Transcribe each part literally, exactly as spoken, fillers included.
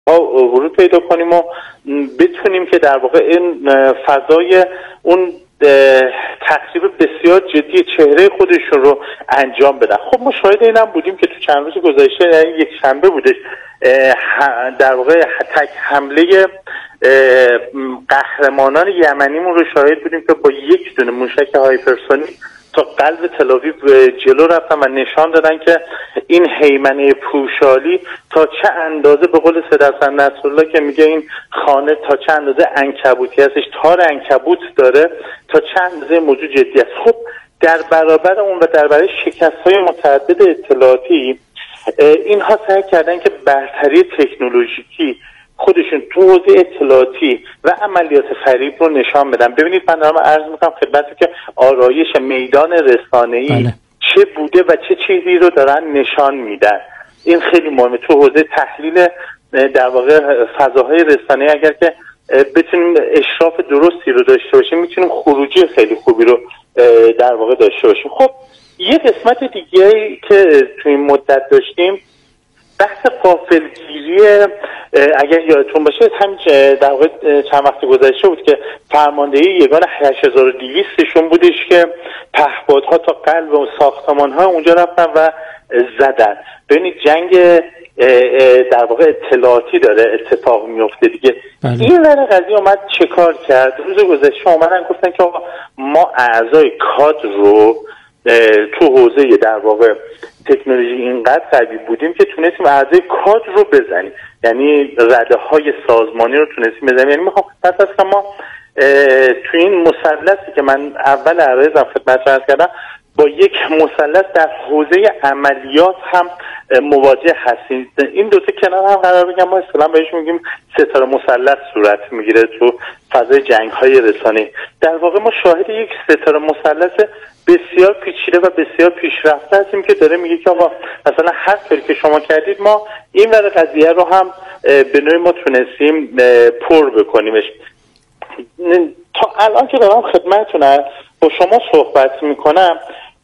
ورود پیدا کنیم و بتونیم که در واقع این فضای اون تخریب بسیار جدی چهره خودشون رو انجام بدن. خب ما شاهد اینم بودیم که تو چند روز گذشته، یعنی یک شنبه بودش، در واقع تک حمله قهرمانان یمنیمون رو شاهد بودیم که با یک دونه موشک هایپرسونیک تا قلب تل‌آویو جلو رفتن و نشان دادن که این هیمنه پوشالی تا چه اندازه، به قول سید حسن نصرالله که میگه این خانه تا چه اندازه عنکبوتی هستش، تار عنکبوت داره، تا چه اندازه موضوع جدی است. خب در برابر اون و در برابر شکست‌های متعدد اطلاعاتی، اینها سعی کردن که برتری تکنولوژیکی خودشون تو حوزه اطلاعاتی و عملیات فریب رو نشان بدن. ببینید من دارم عرض میکنم خدمتتون که آرایش میدان رسانه‌ای بله. چه بوده و چه چیزی رو دارن نشان میدن. این خیلی مهمه. تو حوزه تحلیل در واقع فضاهای رسانه‌ای اگر که بتونیم اشراف درستی رو داشته باشیم، میتونیم خروجی خیلی خوبی رو در واقع داشته باشیم. خب یه قسمت دیگه که تو این مدت داشتیم بحث غافلگیری، اگر یادتون باشه همین در واقع چند وقت گذشته بود که فرماندهی یگان هشت هزار و دویست شون بودش که پهپادها تا قلب و ساختمان‌ها اونجا رفتن و زدن. ببینید جنگ در واقع اطلاعاتی داره اتفاق میفته دیگه. بله. این ور قضیه اومد چه کار کرد؟ روز گذشته اومدن گفتن که ما اعضای کادر رو تو حوزه در واقع تکنولوژی اینقدر قوی بودیم که تونستیم اعضای کادر رو بزنیم، یعنی رده های سازمانی رو تونستیم بزنیم. یعنی میخوام پس از ما تو این مثلثی که من اول عرضم خدمت عرض کردم با یک مثلث در حوزه عملیات هم مواجه هستیم. این دو تا کنار هم قرار بگم، ما اصطلاحاً بهش میگیم ستاره مثلث صورت میگیره تو فضای جنگ‌های رسانه‌ای. در واقع ما شاهد یک ستاره مثلث بسیار پیچیده و بسیار پیشرفته هستیم که داره میگه که آقا مثلا هر کاری که شما کردید ما این ور قضیه رو هم به نوعی ما تونستیم پر بکنیمش. تا الان که دارم خدمتتون با شما صحبت میکنم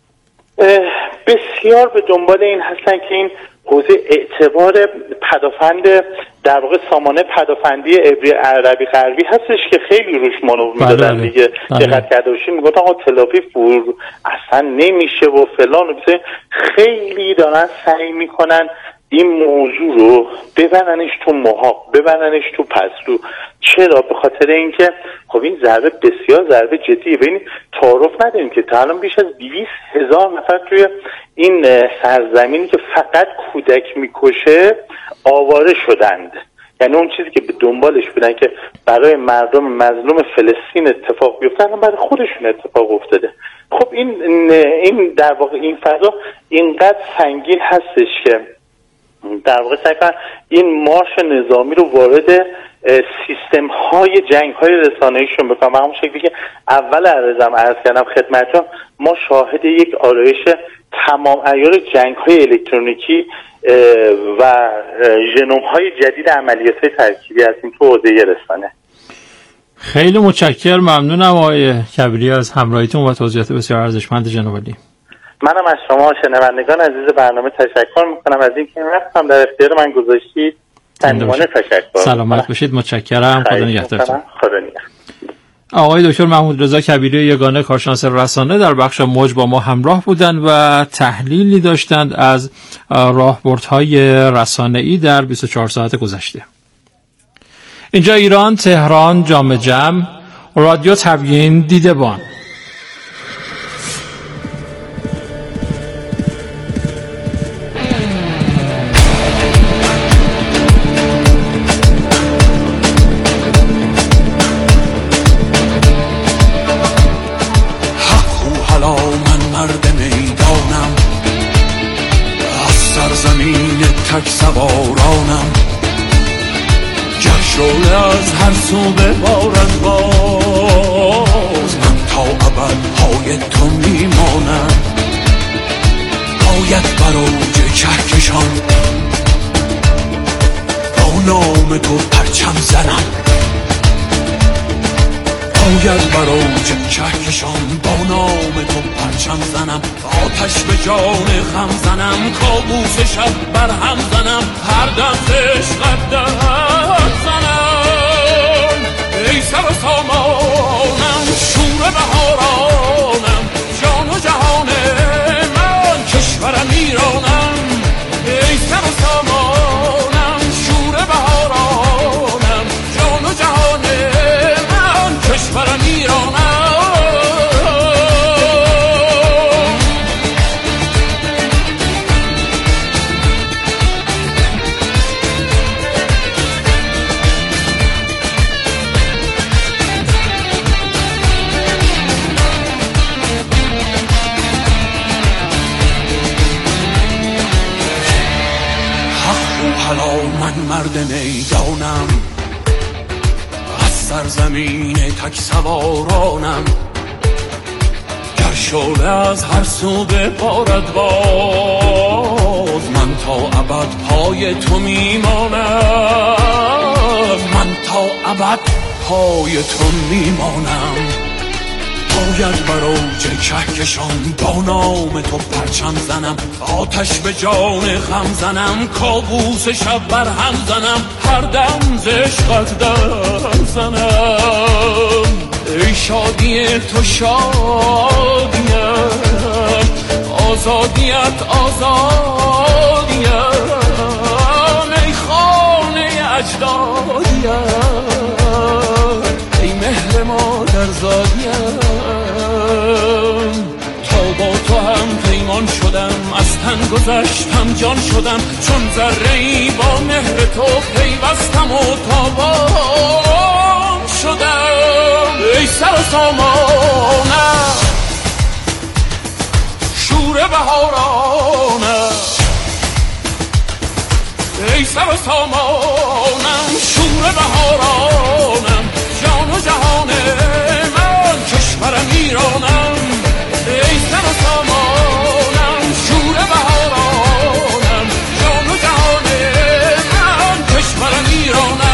بسیار به دنبال این هستن که این حوزه اعتبار پدافند در واقع سامانه پدافندی عبری عربی غربی هستش که خیلی روش مانور میدادن دیگه. دقت کرده باشین میگفتن آقا تل‌آویو فرو اصلا نمیشه و فلان و بیسه. خیلی دارن سعی میکنن این موضوع رو ببرنش تو محاق، ببرنش تو پستو. چرا؟ به خاطر اینکه خب این ضربه بسیار ضربه جدیه. ببینید تعارف نداریم که تا الان بیش از دویست هزار نفر توی این سرزمینی که فقط کودک میکشه آواره شدند. یعنی اون چیزی که به دنبالش بودن که برای مردم مظلوم فلسطین اتفاق بیفته الان برای خودشون اتفاق افتاده. خب این این در واقع این فضا اینقدر سنگین هستش که در واقع سعی کردن این مارش نظامی رو وارد سیستم های جنگ های رسانه‌ایشون بکنم. همون شکلی که اول عرضم عرض کردم خدمتتون، ما شاهد یک آرایش تمام عیار جنگ های الکترونیکی و ژنوم های جدید عملیات های ترکیبی هستیم تو حوزه رسانه. خیلی متشکرم، ممنونم آقای کبیری از همراهیتون و توضیحات بسیار ارزشمند جناب عالی. منم از شما شنوندگان عزیز برنامه تشکر میکنم از اینکه این وقتم در اختیار من گذاشتید. صمیمانه تشکر. سلامت باشید. متشکرم. خدا نگهدارتون. خدا نگهدار. آقای دکتر محمود رضا کبیری یگانه کارشناس رسانه در بخش موج با ما همراه بودند و تحلیلی داشتند از راهبردهای رسانه‌ای در بیست و چهار ساعت گذشته. اینجا ایران، تهران، جام جم، رادیو تبیین، دیدبان. تک سوارانم جشنواره از هر سو ببارد باز من تا ابد پای تو میمانم باید بر اوج کهکشان با نام تو پرچم زنم باید بر اوج کهکشان با نام تو پرچم زنم، آتش به جان خم زنم، کابوس شب بر هم زنم، هر دم عشقت در زنم. ای سر و سامانم، شور بهارانم، جان و جهان من، کشورم ایرانم. ای سر و سامانم، شور بهارانم، جان و جهان من، کشورم ایرانم. من مرد میدانم، از سرزمین تک سوارانم. گر شعله از هر سو ببارد باز، من تا ابد پای تو میمانم. من تا ابد پای تو میمانم. باید بر اوج کهکشان با نام تو پرچم زنم، آتش به جان خم زنم، کابوس شب بر هم زنم، هر دم ز عشقت در زنم. ای شادی تو شادیم، آزادیت آزادیم، ای خانه اجدادیم، ای مهر مادر زادیم. تا با تو هم پیمان شدم، از تن گذشتم جان شدم، چون ذره‌ای با مهر تو پیوستم و تابان شدم. ای سر و سامانم، شور بهارانم. ای سر و سامانم، شور بهارانم، جان و جهان من، کشورم ایرانم. ای سر و سامانم، شور بهارانم، جان و جهان من، کشورم ایرانم.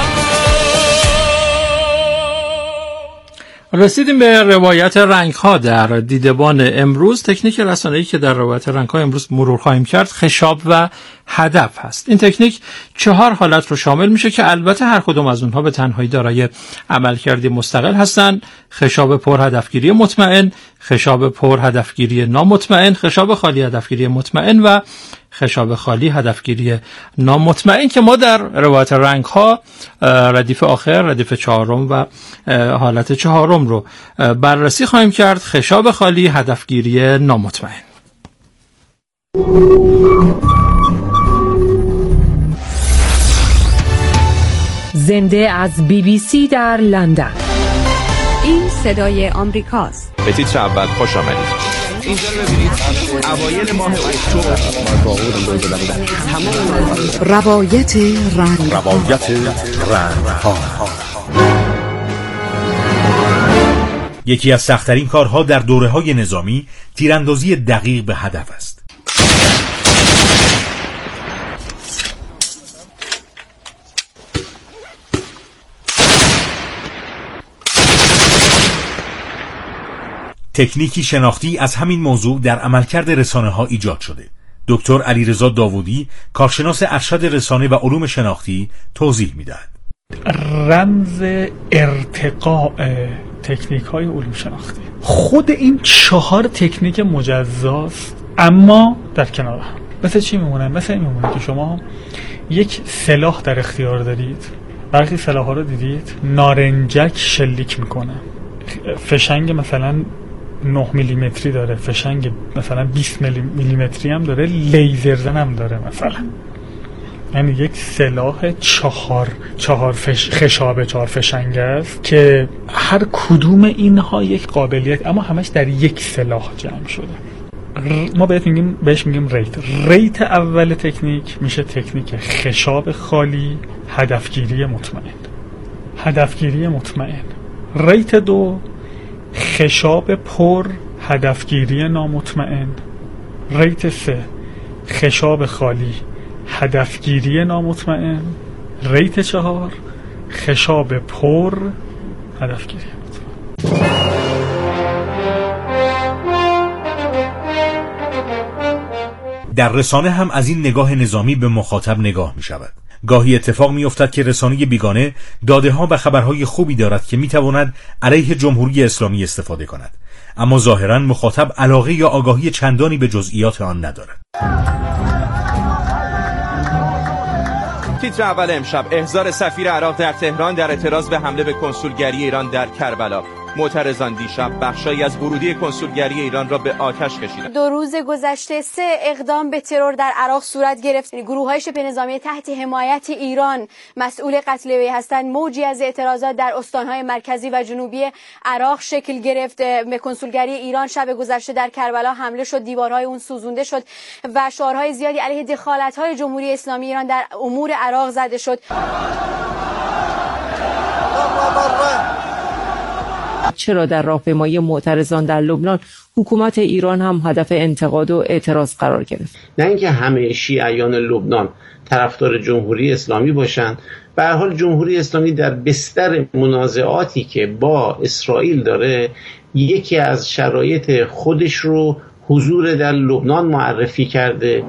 رسیدیم به روایت رنگ‌ها در دیدبان امروز. تکنیک رسانه‌ای که در روایت رنگ‌ها امروز مرور خواهیم کرد خشاب و هدف هست. این تکنیک چهار حالت رو شامل میشه که البته هر کدوم از اونها به تنهایی دارای عملکردی مستقل هستند. خشاب پر هدفگیری مطمئن، خشاب پر هدفگیری نامطمئن، خشاب خالی هدفگیری مطمئن و خشاب خالی هدفگیری نامطمئن که ما در روایت رنگ ها ردیف آخر، ردیف چهارم و حالت چهارم رو بررسی خواهیم کرد. خشاب خالی هدفگیری نامطمئن. زنده از بی بی سی در لندن. این صدای آمریکاست. به تیتر اول خوش آمدید. اینجا رو ببینید، اوایل ماه اکتبر روایت رنگ روایت رنگ ها. یکی از سخت‌ترین کارها در دوره‌های نظامی تیراندازی دقیق به هدف است. تکنیکی شناختی از همین موضوع در عملکرد رسانه‌ها ایجاد شده. دکتر علیرضا داوودی، کارشناس ارشد رسانه و علوم شناختی، توضیح می‌دهد. رمز ارتقاء تکنیک‌های علوم شناختی، خود این چهار تکنیک مجزاست اما در کنار هم. مثل چی میمونه؟ مثل این میمونه که شما یک سلاح در اختیار دارید. برخی سلاح‌ها رو دیدید نارنجک شلیک میکنه، فشنگ مثلا نه میلیمتری داره، فشنگ مثلا بیست میلیمتری هم داره، لیزر زن هم داره مثلا. یعنی یک سلاح چهار چهار فش خشاب چهار فشنگ است که هر کدوم اینها یک قابلیت، اما همش در یک سلاح جمع شده. ما بهش میگیم بهش میگیم ریت. ریت اول تکنیک میشه تکنیک خشاب خالی هدفگیری مطمئن. هدفگیری مطمئن. ریت دو خشاب پر هدفگیری نامطمئن. ریت سه خشاب خالی هدفگیری نامطمئن. ریت چهار خشاب پر هدفگیری مطمئن. در رسانه هم از این نگاه نظامی به مخاطب نگاه می شود. گاهی اتفاق می افتد که رسانه بیگانه داده ها و خبرهای خوبی دارد که می تواند علیه جمهوری اسلامی استفاده کند، اما ظاهراً مخاطب علاقه یا آگاهی چندانی به جزئیات آن ندارد. تیتر اول امشب: احضار سفیر عراق در تهران در اعتراض به حمله به کنسولگری ایران در کربلا. معترضان دیشب بخشایی از ورودی کنسولگری ایران را به آتش کشیدند. دو روز گذشته سه اقدام به ترور در عراق صورت گرفت. گروه‌های شبه نظامی تحت حمایت ایران مسئول قتل وی هستند. موجی از اعتراضات در استان‌های مرکزی و جنوبی عراق شکل گرفت. به کنسولگری ایران شب گذشته در کربلا حمله شد، دیوارهای اون سوزونده شد و شعارهای زیادی علیه دخالت‌های جمهوری اسلامی ایران در امور عراق زده شد. چرا در راهپیمایی معترضان در لبنان حکومت ایران هم هدف انتقاد و اعتراض قرار گرفت؟ نه اینکه همه شیعیان لبنان طرفدار جمهوری اسلامی باشند، به هر حال جمهوری اسلامی در بستر منازعاتی که با اسرائیل داره یکی از شرایط خودش رو حضور در لبنان معرفی کرده.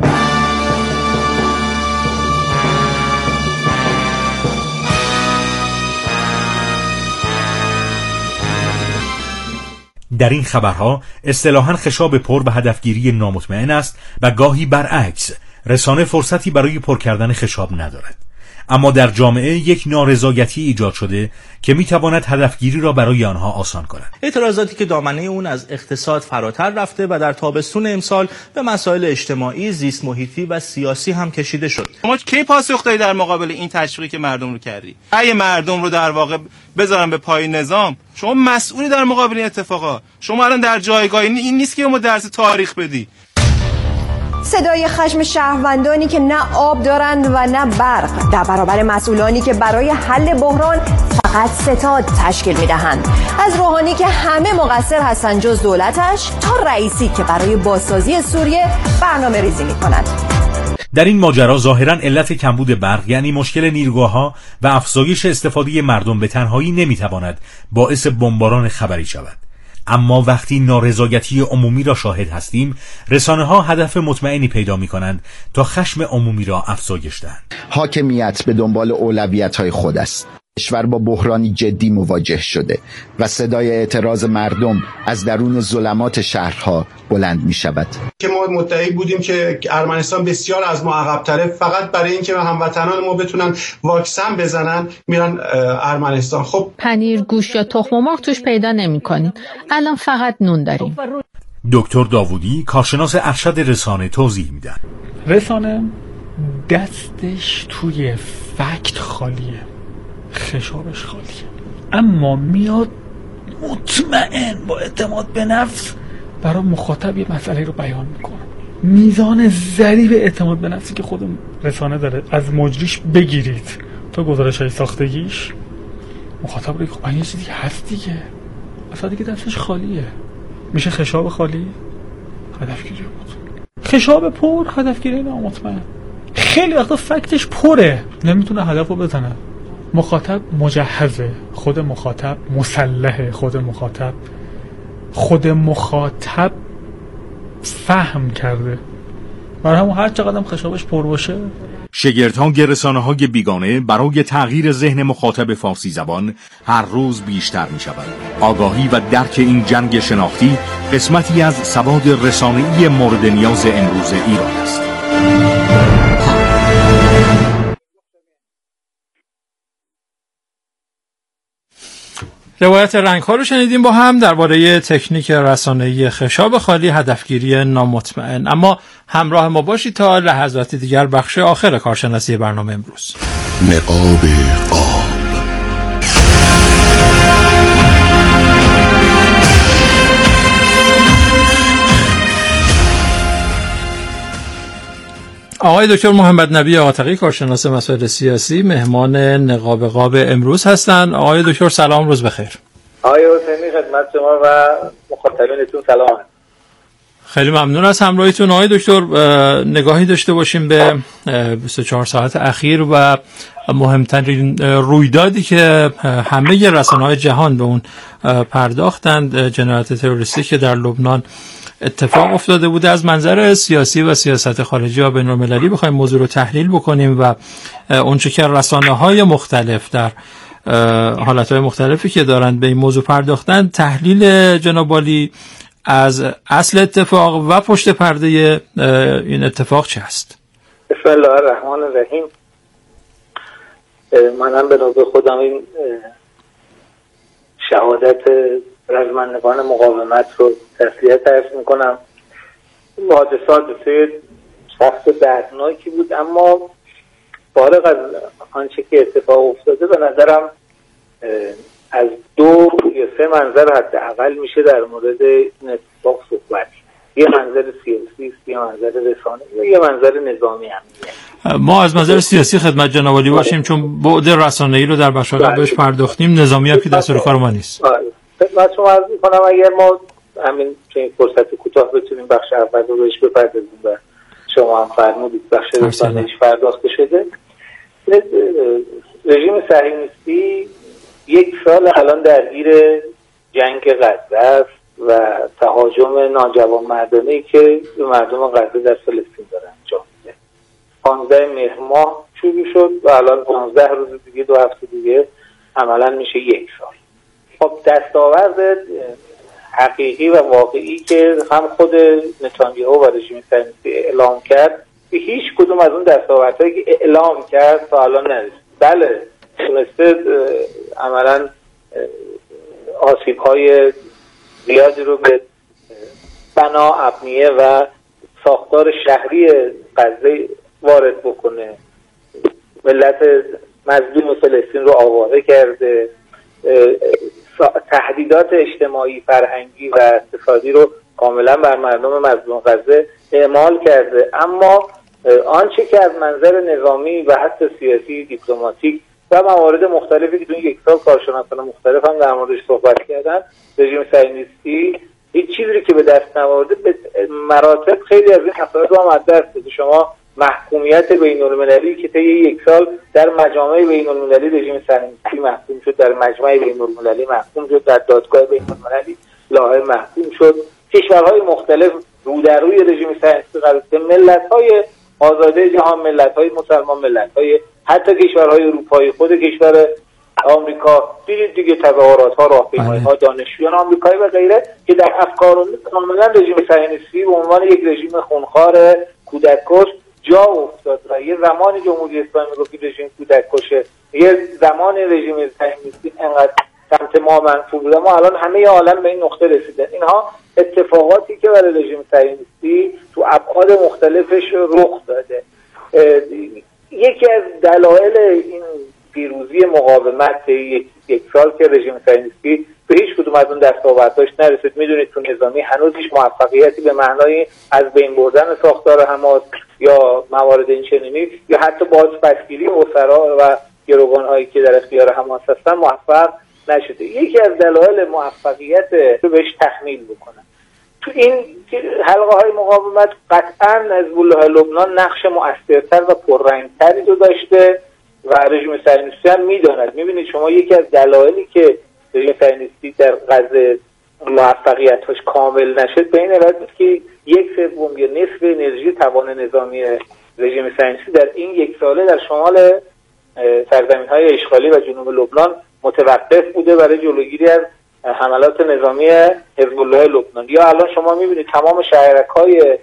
در این خبرها اصطلاحاً خشاب پر به هدفگیری نامطمئن است و گاهی برعکس رسانه فرصتی برای پر کردن خشاب ندارد، اما در جامعه یک نارضایتی ایجاد شده که میتواند هدفگیری را برای آنها آسان کند. اعتراضاتی که دامنه اون از اقتصاد فراتر رفته و در تابستون امسال به مسائل اجتماعی، زیست محیطی و سیاسی هم کشیده شد. شما کی پاسخ دادی در مقابل این تشویقی که مردم رو کردی؟ اگه مردم رو در واقع بذارن به پای نظام، شما مسئولی در مقابل این اتفاقا. شما الان در جایگاهی این نیست که ما درس تاریخ بدی. صدای خشم شهروندانی که نه آب دارند و نه برق در برابر مسئولانی که برای حل بحران فقط ستاد تشکیل میدهند، از روحانی که همه مقصر هستند جز دولتش تا رئیسی که برای بازسازی سوریه برنامه ریزی میکند. در این ماجرا ظاهراً علت کمبود برق، یعنی مشکل نیروگاه‌ها و افزایش استفاده مردم به تنهایی نمیتواند باعث بمباران خبری شود. اما وقتی نارضایتی عمومی را شاهد هستیم، رسانه‌ها هدف مطمئنی پیدا می‌کنند تا خشم عمومی را افزایش دهند. حاکمیت به دنبال اولویت‌های خود است. کشور با بحرانی جدی مواجه شده و صدای اعتراض مردم از درون ظلمات شهرها بلند می شود. که ما مدعی بودیم که ارمنستان بسیار از ما عقب‌تره، فقط برای اینکه هموطنان ما بتونن واکسن بزنن میرن ارمنستان. خب پنیر، گوشت یا تخم مرغ توش پیدا نمی‌کنیم. الان فقط نون داریم. دکتر داوودی، کارشناس ارشد رسانه، توضیح میدن. رسانه دستش توی فکت خالیه، خشابش خالیه، اما میاد مطمئن با اعتماد به نفس برای مخاطب یه مسئله رو بیان میکنه. میزان ضریب اعتماد به نفسی که خود رسانه داره از مجریش بگیرید تا گزارش های ساختگیش، مخاطب رو خب یه چیزی هست دیگه، اصلا دیگه دستش خالیه، میشه خشاب خالی هدفگیری بود. خشاب پر هدفگیری نامطمئن. خیلی وقتا فکتش پره، نمیتونه هدف رو بزنه. مخاطب مجهزه، خود مخاطب مسلحه، خود مخاطب خود مخاطب فهم کرده، برای همون هر چقدر خشابش پر باشه. شگرده‌های رسانه‌های بیگانه برای تغییر ذهن مخاطب فارسی زبان هر روز بیشتر می‌شود. آگاهی و درک این جنگ شناختی قسمتی از سواد رسانه‌ای مورد نیاز امروز ایران است. روایت رنگ‌ها رو شنیدیم با هم درباره تکنیک رسانه‌ای خشاب خالی، هدفگیری نامطمئن. اما همراه ما باشید تا لحظات دیگر بخش آخر کارشناسی برنامه امروز. نقاب قاب. آقای دکتر محمد نبی عاتقی، کارشناس مسائل سیاسی، مهمان نقاب قاب امروز هستند. آقای دکتر سلام، روز بخیر. آقای حسینی خدمت شما و مخاطبینتون سلام. خیلی ممنون از همراهیتون. آقای دکتر، نگاهی داشته باشیم به بیست و چهار ساعت اخیر و مهمترین رویدادی که همه رسانه‌های جهان به اون پرداختند، جنایت تروریستی که در لبنان اتفاق افتاده بوده. از منظر سیاسی و سیاست خارجی و بین‌المللی بخوایم موضوع رو تحلیل بکنیم و اونچه که رسانه‌های مختلف در حالتهای مختلفی که دارند به این موضوع پرداختن، تحلیل جناب والی از اصل اتفاق و پشت پرده این اتفاق چه است؟ بسم الله الرحمن الرحیم. منم به نوبه خودم این شهادت رزمندگان مقاومت رو تسلیت عرض میکنم. این حادثات بسیار سخت و دردناکی بود، اما فارغ از آنچه که اتفاق افتاده به نظرم از دو یا سه منظر حداقل میشه در مورد این اتفاق صحبت. یه منظر سیاسی است، یه منظر رسانه‌ای و یه منظر نظامی هم. ما از منظر سیاسی خدمت جناب والی باشیم چون بعد رسانه‌ای رو در بخش قبل بهش پرداختیم، نظامی هم که دستور کار ما نیست. خدمت شما عرض می‌کنم اگر ما همین چنین فرصت کوتاه بتونیم بخش اول رو بهش بپردازیم و شما هم فرمودید بخش رسانه‌ایش پرداخته شده. رژیم صهیونیستی یک سال الان درگیر جنگ غزه است و تهاجم ناجوانمردانه‌ای که به مردم غزه در فلسطین داره انجام میده. پانزده مهر ماه شروع شد و الان پانزده روز دیگه، دو هفته دیگه عملا میشه یک سال. خب دستاورد حقیقی و واقعی که هم خود نتانیاهو و رژیم صهیونیستی اعلام کرد، به هیچ کدوم از اون دستاوردهایی که اعلام کرد تا الان نرسید. بله تونسته عملا آسیب‌های زیادی رو به بنا، ابنیه و ساختار شهری غزه وارد بکنه، ملت مظلوم فلسطین رو آواره کرده، تهدیدات اجتماعی، فرهنگی و اقتصادی رو کاملا بر مردم مظلوم غزه اعمال کرده. اما آنچه که از منظر نظامی و حتی سیاسی، دیپلماتیک و موارد مختلفی که تو یک سال کارشناسان مختلف هم در موردش صحبت کردن، رژیم صهیونیستی هیچ چیزی که به دست نورده به مراتب خیلی از این افراد رو هم از دست داده. شما محکومیت بین‌المللی که طی یک سال در مجامع بین‌المللی رژیم صهیونیستی محکوم شد، در مجمع بین‌المللی محکوم شد، در دادگاه بین‌المللی لاهه محکوم شد، کشورهای مختلف رو در روی رژیم صهیونیستی قرار گرفتن، ملت‌های آزاده جهان، ملت‌های مسلمان، ملت‌های حتی کشورهای اروپایی، خود کشور آمریکا، دیدید دیگه تظاهرات‌ها، راهپیمایی‌ها، دانشجویان آمریکایی و غیره که در افکار کاملا رژیم صهیونیستی به عنوان یک رژیم خونخوار، کودک‌کش جا افتاد. و یه زمانی جمهوری اسلامی گفت که رژیم کودک‌کشه، یه زمان رژیم صهیونیستی انقدر سمت ما منفور بود، ما الان همه عالم به این نقطه رسیدن. اینها اتفاقاتی که برای رژیم صهیونیستی تو ابعاد مختلفش رخ داده. یکی از دلایل این پیروزی مقاومت یک, یک سال که رژیم صهیونیستی به هیچ کدوم از اون دستاوردهاش نرسید. میدونید تو نظامی هنوز هیچ موفقیتی به معنای از بین بردن ساختار حماس یا موارد این چنینی یا حتی بازپسگیری اسرا و گروگان‌هایی که در اختیار حماس هستن موفق نشده. یکی از دلایل موفقیت رو بهش تحمیل بکنن. تو این حلقه های مقاومت قطعا حزب الله لبنان نقش مؤثرتر و پررنگتری رو داشته و رژیم صهیونیستی هم میداند. میبینید شما یکی از دلایلی که رژیم صهیونیستی در غزه موفقیت‌هاش کامل نشد به این علت بود که یک سوم یا نصف انرژی توان نظامی رژیم صهیونیستی در این یک ساله در شمال سرزمین‌های اشغالی و جنوب لبنان متوقف بوده برای جلوگیری از حملات نظامی حزب الله لبنان. یا الان شما میبینید تمام شهرک‌های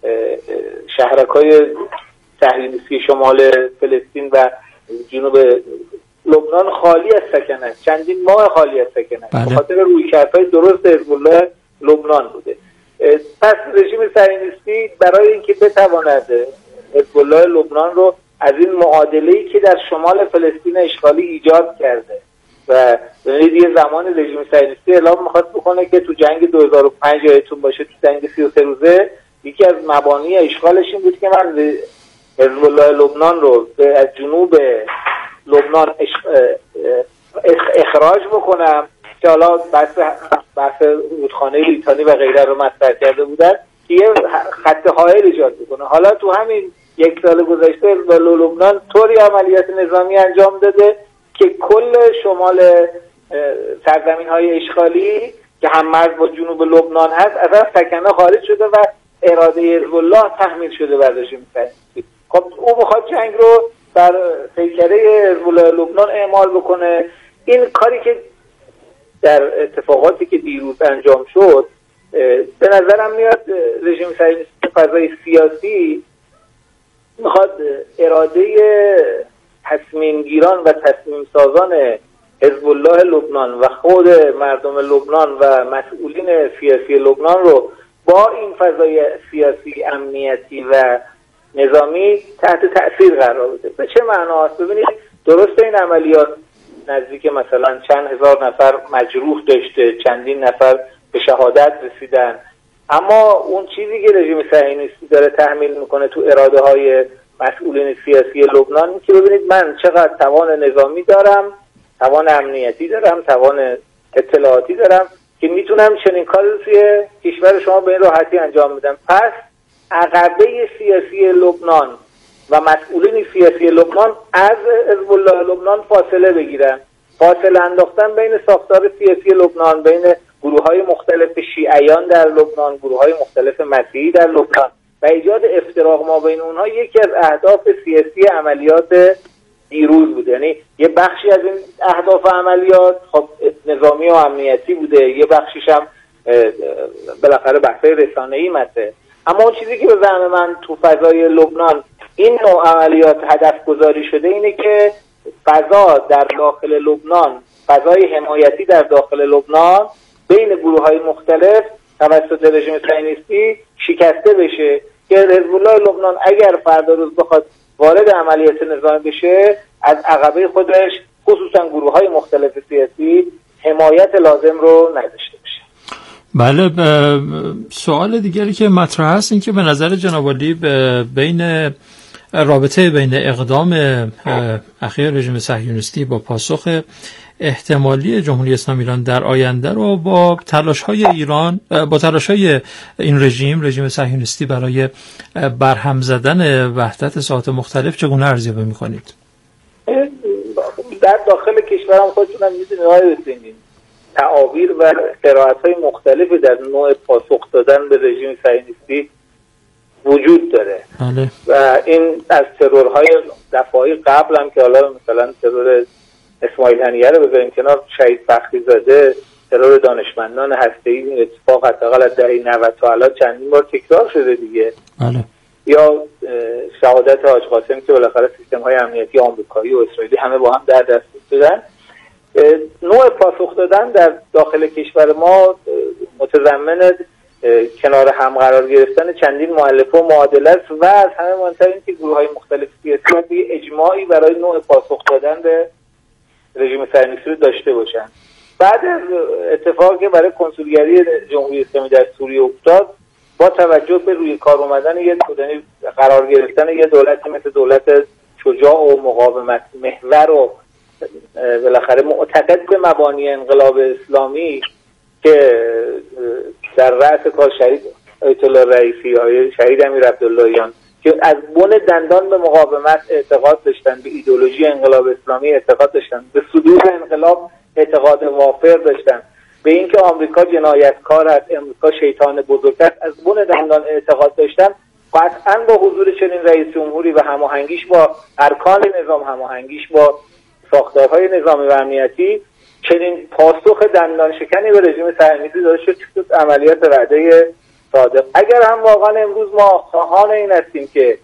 شهرک‌های صهیونیستی شمال فلسطین و جنوب لبنان خالی از سکنه، چندین ماه خالی از سکنه به خاطر رویکردهای درست حزب الله لبنان بوده. پس رژیم صهیونیستی برای اینکه بتواند حزب الله لبنان رو از این معادله‌ای که در شمال فلسطین اشغالی ایجاد کرده و یه زمان رژیم صهیونیستی اعلام می‌خواست بکنه که تو جنگ دو هزار و پنج یادتون باشه، تو جنگ سی و سه روزه یکی از مبانی اشغالش این بود که من حزب الله لبنان رو از جنوب لبنان اخراج بکنم که حالا بحث بحث رودخانه لیتانی و غیره رو مطرح کرده بودن که یه خط حائل ایجاد بکنه. حالا تو همین یک سال گذشته حزب الله لبنان طوری عملیات نظامی انجام داده که کل شمال سرزمین های اشغالی که هم مرز با جنوب لبنان هست از سکنه خارج شده و اراده حزب الله تحمیل شده بر رژیم صهیونیستی. خب او میخواد جنگ رو بر پیکره حزب الله لبنان اعمال بکنه. این کاری که در اتفاقاتی که دیروز انجام شد به نظرم میاد رژیم صهیونیستی فضای سیاسی میخواد اراده تصمیم گیران و تصمیم سازان حزب الله لبنان و خود مردم لبنان و مسئولین سیاسی لبنان رو با این فضای سیاسی، امنیتی و نظامی تحت تأثیر قرار بده. به چه معناست؟ ببینید درست این عملیات نزدیک مثلا چند هزار نفر مجروح داشته، چندین نفر به شهادت رسیدن، اما اون چیزی که رژیم صهیونیستی داره تحمیل میکنه تو اراده های مسئولین سیاسی لبنان این که ببینید من چقدر توان نظامی دارم، توان امنیتی دارم، توان اطلاعاتی دارم که میتونم چنین کاری رو توی کشور شما به این راحتی انجام بدم. پس عقبه سیاسی لبنان و مسئولین سیاسی لبنان از حزب الله لبنان فاصله بگیرن. فاصله انداختن بین ساختار سیاسی لبنان، بین گروه‌های مختلف شیعیان در لبنان، گروه‌های مختلف مسیحی در لبنان و ایجاد افتراق ما بین اونها یکی از اهداف سیاسی عملیات دیروز بوده. یعنی یه بخشی از این اهداف عملیات خب نظامی و امنیتی بوده، یه بخشیش هم بالاخره بحث‌های رسانه‌ای مته. اما اون چیزی که به زعم من تو فضای لبنان این نوع عملیات هدف گذاری شده اینه که فضا در داخل لبنان، فضای حمایتی در داخل لبنان بین گروه‌های مختلف توسط رژیم صهیونیستی شکسته بشه که حزب الله لبنان اگر فردا روز بخواد وارد عملیات نظامی بشه از عقبه خودش خصوصا گروه‌های مختلف سیاسی حمایت لازم رو نداشته باشه. بله، سوال دیگری که مطرح هست این که به نظر جناب عالی بین رابطه بین اقدام اخیر رژیم صهیونیستی با پاسخ احتمالی جمهوری اسلامی ایران در آینده رو با تلاش‌های ایران، با تلاش‌های این رژیم رژیم صهیونیستی برای برهم زدن وحدت ساحات مختلف چگونه ارزیابی می‌کنید؟ در داخل کشورم خودتون هم می‌دونید آقای حسینی تعابیر و قرائت‌های مختلفی در نوع پاسخ دادن به رژیم صهیونیستی وجود داره. بله. و این از ترورهای دفاعی قبل هم که حالا مثلا ترور اسماعیل هنیه رو بذاریم کنار، شهید فخری زاده، ترور دانشمندان هسته‌ای، این اتفاق حداقل از دهه نود تا الان چندین بار تکرار شده دیگه. بله. یا شهادت حاج قاسم که بالاخره سیستم‌های امنیتی آمریکایی و اسرائیلی همه با هم در دست شدن. نوع پاسخ دادن در داخل کشور ما متضمن کنار هم قرار گرفتن چندین مؤلفه و معادله است و از همه مهمتر این که گروه‌های مختلف سیاسی باید اجماعی برای نوع پاسخ دادن به رژیم صهیونیستی رو داشته باشن. بعد از اتفاقی که برای کنسولگری جمهوری اسلامی در سوریه افتاد با توجه به روی کار اومدن یه یعنی قرار گرفتن یه دولتی مثل دولت شجاع و مقاومت محور و بالاخره معتقد به مبانی انقلاب اسلامی که در رأس کار شهید آیت الله رئیسی، آیت شهید امیر عبداللهیان که از بن دندان به مقاومت اعتقاد داشتن، به ایدئولوژی انقلاب اسلامی اعتقاد داشتن، به صدور انقلاب اعتقاد وافر داشتن، به اینکه آمریکا جنایتکار است، آمریکا شیطان بزرگ است، از بن دندان اعتقاد داشتن. قطعاً با حضور چنین رئیس جمهوری و هماهنگیش با ارکان نظام، هماهنگیش با ساختارهای نظامی و امنیتی، چنین پاسخ دندان شکنی به رژیم صهیونیستی داده شد که عملیات رعده صادق. اگر هم واقعا امروز ما خواهان این هستیم که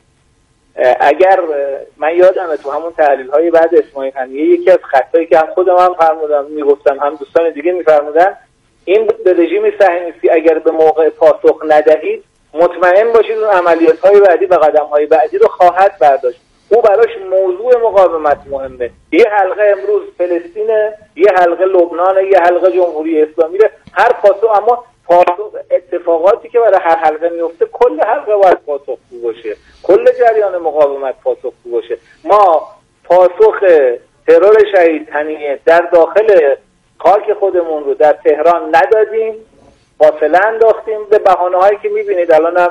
اگر من یادمه تو همون تحلیل‌های بعد اسماعیل هنیه یکی از خطایی که هم خودم هم فرمودم میگفتم هم دوستان دیگه میفرمودن این به رژیم صهیونیستی اگر به موقع پاسخ ندهید مطمئن باشید اون عملیات‌های بعدی و قدم‌های بعدی رو خواهد برداشت. او براش موضوع مقاومت مهمه. یه حلقه امروز فلسطینه، یه حلقه لبنانه، یه حلقه جمهوری اسلامی. هر پاسخ اما پاسخ اتفاقاتی که برای هر حلقه میفته کل حلقه باید پاسخگو باشه، کل جریان مقاومت پاسخگو باشه. ما پاسخ ترور شهید هنیه در داخل خاک خودمون رو در تهران ندادیم، فاصله انداختیم به بهانه‌هایی که می‌بینید الانم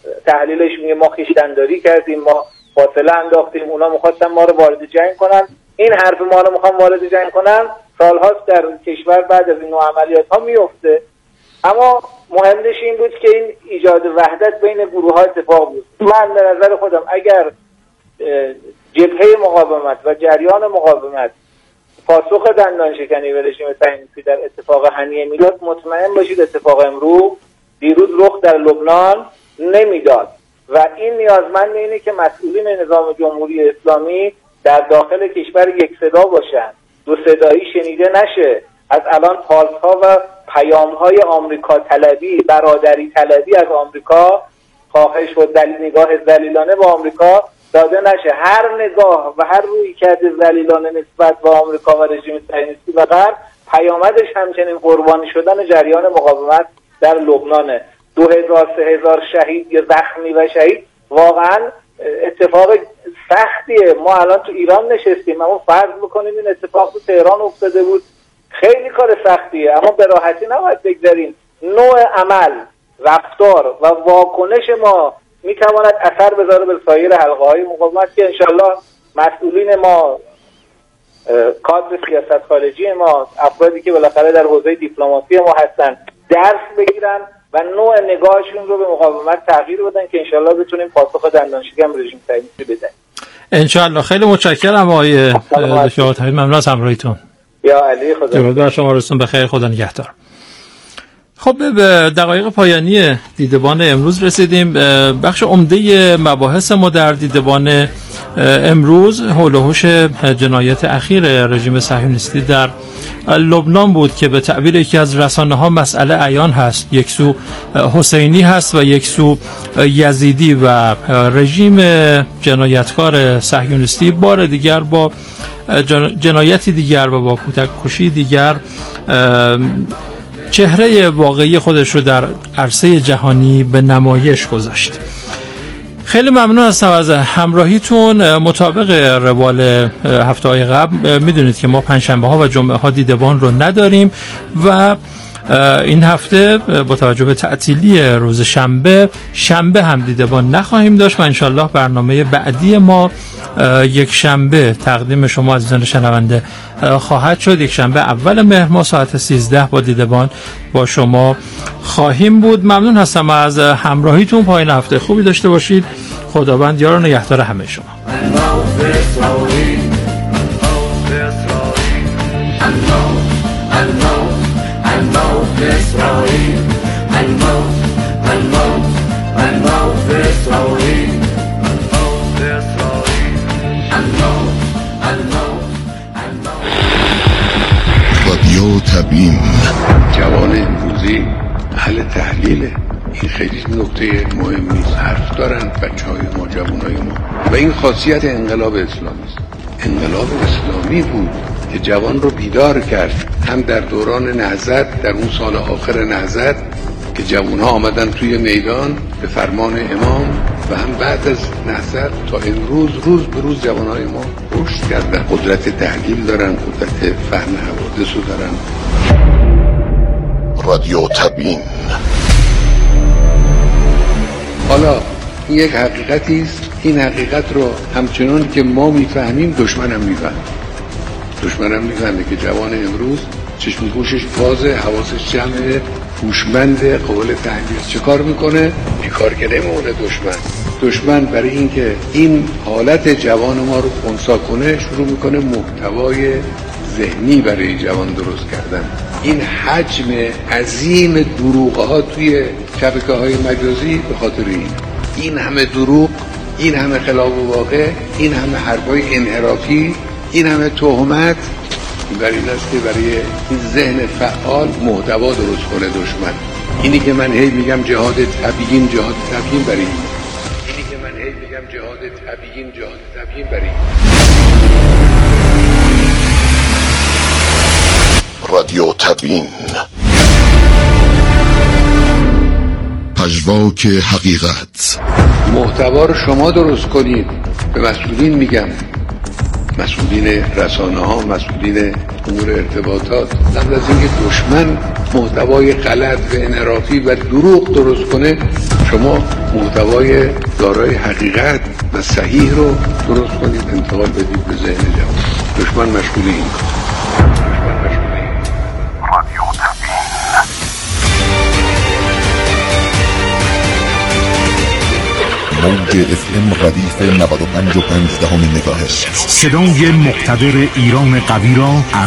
تحلیلش میگه ما خویشتن‌داری کردیم، ما فاصله انداختیم، اونا می‌خواستن ما رو وارد جنگ کنن. این حرف ما رو میخوام وارد جنگ کنم، سالهاست در کشور بعد از این نوع عملیات ها میفته. اما مهمش این بود که این ایجاد وحدت بین گروه ها اتفاق بود. من به نظر خودم اگر جبهه مقاومت و جریان مقاومت پاسخ دندان شکنی به رژیم صهیونیستی در اتفاق هنیه میداد، مطمئن باشید اتفاق امروز دیروز رخ در لبنان نمیداد و این نیازمند اینه که مسئولین نظام جمهوری اسلامی در داخل کشور یک صدا باشند، دو صدایی شنیده نشه. از الان پالس ها و پیام های آمریکا طلبی، برادری طلبی از آمریکا، خواهش و دلیل نگاه ذلیلانه با آمریکا داده نشه. هر نگاه و هر روی کرده ذلیلانه نسبت به آمریکا و رژیم صهیونیستی و غرب پیامدش همچنین قربانی شدن جریان مقاومت در لبنانه. دو هزار سه هزار شهید یا زخمی و شهید واقعا اتفاق سختیه. ما الان تو ایران نشستیم، اما فرض بکنیم این اتفاق تو تهران افتاده بود، خیلی کار سختیه، اما به راحتی نباید بگذاریم. نوع عمل، رفتار و واکنش ما میتواند اثر بذاره به سایر حلقه های مقاومت که انشالله مسئولین ما، کادر سیاست خارجی ما، افرادی که بالاخره در حوزه دیپلماسی ما هستن درس بگیرن و نوع نگاهشون رو به مقاومت تغییر بدن که انشالله بتونیم پاسخ دندانشکن رژیم صهیونیستی بدیم. انشالله. خیلی متشکرم آقای دشاوطی، ممنون از همراهیتون. یا علی، خدا درود بر شما، روزتون بخیر، خدا نگهدار. خب به دقایق پایانی دیدبان امروز رسیدیم. بخش عمده مباحث ما در دیدبان امروز حول و حوش جنایت اخیر رژیم صهیونیستی در لبنان بود که به تعبیر یکی از رسانه‌ها مسئله عیان هست، یک سو حسینی هست و یک سو یزیدی و رژیم جنایتکار صهیونیستی بار دیگر با جنایتی دیگر و با کودک‌کشی دیگر چهره واقعی خودش رو در عرصه جهانی به نمایش گذاشت. خیلی ممنون هستم از همراهیتون. مطابق روال هفته‌های قبل میدونید که ما پنجشنبه ها و جمعه ها دیدبان رو نداریم و این هفته با توجه به تعطیلی روز شنبه شنبه هم دیدبان نخواهیم داشت و انشالله برنامه بعدی ما یک شنبه تقدیم شما عزیزان شنونده خواهد شد. یک شنبه اول مهر ماه ساعت سیزده با دیدبان با شما خواهیم بود. ممنون هستم از همراهیتون. پایان هفته خوبی داشته باشید. خداوند یار و نگهدار همه شما. رادیو تبیین. جوان امروزی اهل تحلیله، این خیلی نکته مهم نیست. حرف دارن بچهای ما، جوانای ما، و این خاصیت انقلاب اسلامی است. انقلاب اسلامی بود که جوان رو بیدار کرد، هم در دوران نهضت، در اون سال آخر نهضت که جوانها آمدن توی میدان به فرمان امام، و هم بعد از نهضت تا امروز روز به روز جوانهای ما رشد کردن، قدرت تحلیل دارن، قدرت فهم حوادث رو دارن. رادیو تبیین. حالا این یک حقیقتی است، این حقیقت رو همچنان که ما میفهمیم دشمنم میفهمه. دشمنم میفهمه که جوان امروز چشم گوشش بازه، حواسش جمعه، هوشمند، قابل تحلیل. چه کار میکنه؟ بیکار که نمیمونه دشمن. دشمن برای اینکه این حالت جوان ما رو خنثی کنه شروع میکنه محتوای ذهنی برای جوان درست کردن. این حجم عظیم دروغ‌ها توی شبکه‌های مجازی به خاطر این این همه دروغ، این همه خلاف واقع، این همه حرفای انحرافی، این همه تهمت، برای این است که برای این ذهن فعال محتوا درست کنه دشمن. اینی که من هی میگم جهاد تبیین، جهاد تبیین برای این اینی که من هی میگم جهاد تبیین، جهاد تبیین برای این رادیو تبیین. پژواک حقیقت. محتوا رو شما درست کنید. به مسئولین میگم، مسئولین رسانه ها، مسئولین امور ارتباطات، قبل از اینکه دشمن محتوای غلط و انحرافی و دروغ درست کنه، شما محتوای دارای حقیقت و صحیح رو درست کنید، انتقال بدید به ذهن جوان. دشمن مشغول این موج اف ام ردیف نود و پنج و پنج دهم مگاهرتز. صدای مقتدر ایران قوی را